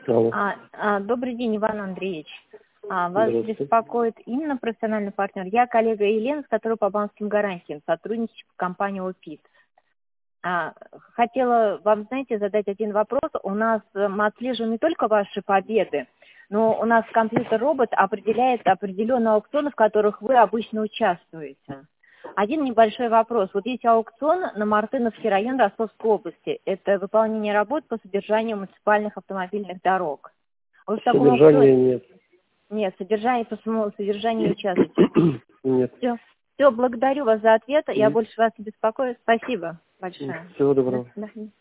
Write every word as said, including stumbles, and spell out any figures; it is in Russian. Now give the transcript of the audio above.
Алло. А, а, добрый день, Иван Андреевич. А, вас беспокоит именно профессиональный партнер. Я коллега Елена, с которой по банковским гарантиям сотрудничаю в компании ОПИТ. А, хотела вам, знаете, задать один вопрос. У нас мы отслеживаем не только ваши победы, но у нас компьютер-робот определяет определенные аукционы, в которых вы обычно участвуете. Один небольшой вопрос. Вот есть аукцион на Мартыновский район Ростовской области. Это выполнение работ по содержанию муниципальных автомобильных дорог. Вот Содержания нет. Нет, содержание по самому содержанию не участвуете. Нет. Все. Все, благодарю вас за ответ. Я больше вас не беспокою. Спасибо большое. Всего доброго. До свидания.